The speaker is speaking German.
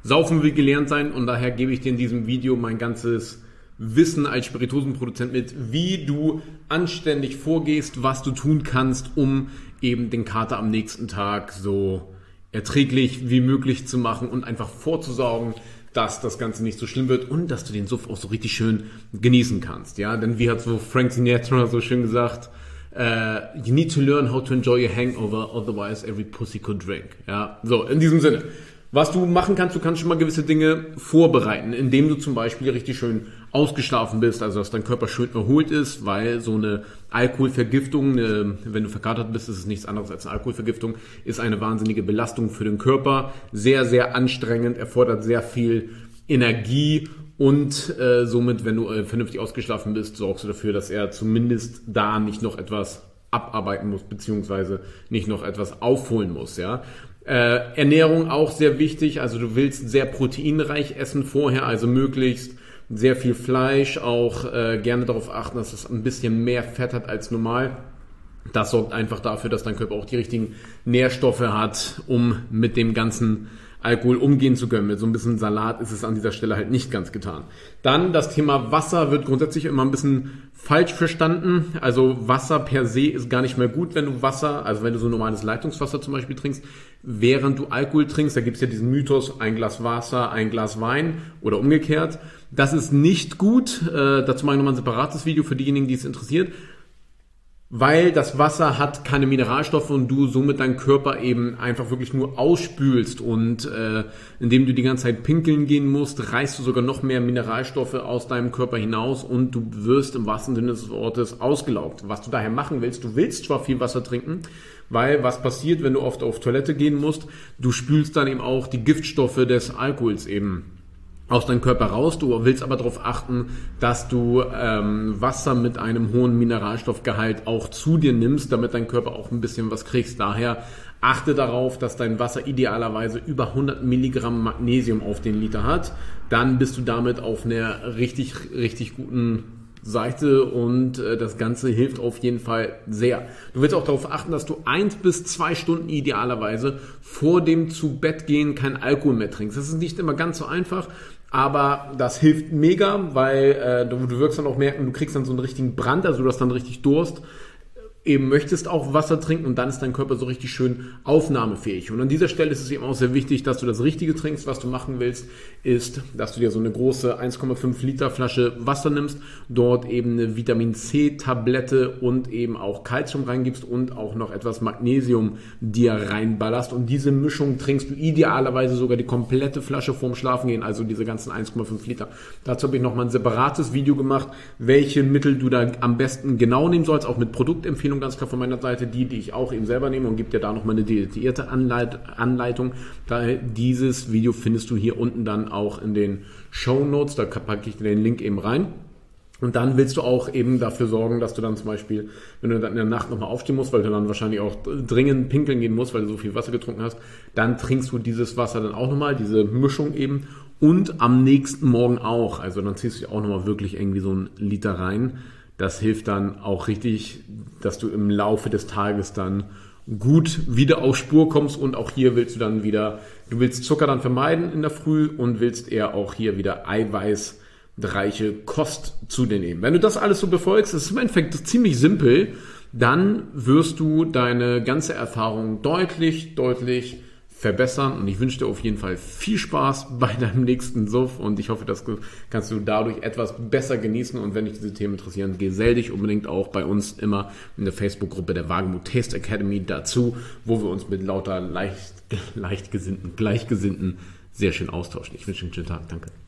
Saufen will gelernt sein und daher gebe ich dir in diesem Video mein ganzes Wissen als Spirituosenproduzent mit, wie du anständig vorgehst, was du tun kannst, um eben den Kater am nächsten Tag so erträglich wie möglich zu machen und einfach vorzusorgen, dass das Ganze nicht so schlimm wird und dass du den Suff auch so richtig schön genießen kannst. Ja, denn wie hat so Frank Sinatra so schön gesagt, you need to learn how to enjoy a hangover, otherwise every pussy could drink. Ja, so, in diesem Sinne. Was du machen kannst, du kannst schon mal gewisse Dinge vorbereiten, indem du zum Beispiel richtig schön ausgeschlafen bist, also dass dein Körper schön erholt ist, weil so eine Alkoholvergiftung, wenn du verkatert bist, ist es nichts anderes als eine Alkoholvergiftung, ist eine wahnsinnige Belastung für den Körper, sehr, sehr anstrengend, erfordert sehr viel Energie und somit, wenn du vernünftig ausgeschlafen bist, sorgst du dafür, dass er zumindest da nicht noch etwas abarbeiten muss, beziehungsweise nicht noch etwas aufholen muss, ja. Ernährung auch sehr wichtig, also du willst sehr proteinreich essen vorher, also möglichst sehr viel Fleisch, auch gerne darauf achten, dass es ein bisschen mehr Fett hat als normal. Das sorgt einfach dafür, dass dein Körper auch die richtigen Nährstoffe hat, um mit dem ganzen Alkohol umgehen zu können. Mit so ein bisschen Salat ist es an dieser Stelle halt nicht ganz getan. Dann das Thema Wasser wird grundsätzlich immer ein bisschen falsch verstanden. Also Wasser per se ist gar nicht mehr gut, wenn du wenn du so normales Leitungswasser zum Beispiel trinkst, während du Alkohol trinkst. Da gibt es ja diesen Mythos, ein Glas Wasser, ein Glas Wein oder umgekehrt. Das ist nicht gut. Dazu mache ich nochmal ein separates Video für diejenigen, die es interessiert. Weil das Wasser hat keine Mineralstoffe und du somit deinen Körper eben einfach wirklich nur ausspülst und indem du die ganze Zeit pinkeln gehen musst, reißt du sogar noch mehr Mineralstoffe aus deinem Körper hinaus und du wirst im wahrsten Sinne des Wortes ausgelaugt. Was du daher machen willst, du willst zwar viel Wasser trinken, weil was passiert, wenn du oft auf Toilette gehen musst, du spülst dann eben auch die Giftstoffe des Alkohols eben aus deinem Körper raus. Du willst aber darauf achten, dass du Wasser mit einem hohen Mineralstoffgehalt auch zu dir nimmst, damit dein Körper auch ein bisschen was kriegst. Daher achte darauf, dass dein Wasser idealerweise über 100 Milligramm Magnesium auf den Liter hat. Dann bist du damit auf einer richtig, richtig guten Seite und das Ganze hilft auf jeden Fall sehr. Du willst auch darauf achten, dass du 1 bis 2 Stunden idealerweise vor dem zu Bett gehen kein Alkohol mehr trinkst. Das ist nicht immer ganz so einfach, aber das hilft mega, weil du wirst dann auch merken, du kriegst dann so einen richtigen Brand, also du hast dann richtig Durst, eben möchtest auch Wasser trinken und dann ist dein Körper so richtig schön aufnahmefähig. Und an dieser Stelle ist es eben auch sehr wichtig, dass du das Richtige trinkst. Was du machen willst, ist, dass du dir so eine große 1,5 Liter Flasche Wasser nimmst, dort eben eine Vitamin-C-Tablette und eben auch Calcium reingibst und auch noch etwas Magnesium dir reinballerst. Und diese Mischung trinkst du idealerweise sogar die komplette Flasche vorm Schlafengehen, also diese ganzen 1,5 Liter. Dazu habe ich nochmal ein separates Video gemacht, welche Mittel du da am besten genau nehmen sollst, auch mit Produktempfehlungen ganz klar von meiner Seite, die ich auch eben selber nehme und gibt dir da nochmal eine detaillierte Anleitung. Dieses Video findest du hier unten dann auch in den Shownotes, da packe ich dir den Link eben rein. Und dann willst du auch eben dafür sorgen, dass du dann zum Beispiel, wenn du dann in der Nacht nochmal aufstehen musst, weil du dann wahrscheinlich auch dringend pinkeln gehen musst, weil du so viel Wasser getrunken hast, dann trinkst du dieses Wasser dann auch nochmal, diese Mischung eben und am nächsten Morgen auch. Also dann ziehst du auch nochmal wirklich irgendwie so einen Liter rein. Das hilft dann auch richtig, dass du im Laufe des Tages dann gut wieder auf Spur kommst und auch hier willst du willst Zucker dann vermeiden in der Früh und willst eher auch hier wieder eiweißreiche Kost zu dir nehmen. Wenn du das alles so befolgst, das ist im Endeffekt ziemlich simpel, dann wirst du deine ganze Erfahrung deutlich verbessern und ich wünsche dir auf jeden Fall viel Spaß bei deinem nächsten Suff und ich hoffe, das kannst du dadurch etwas besser genießen und wenn dich diese Themen interessieren, gesell dich unbedingt auch bei uns immer in der Facebook-Gruppe der Wagemut Taste Academy dazu, wo wir uns mit lauter Gleichgesinnten sehr schön austauschen. Ich wünsche dir einen schönen Tag. Danke.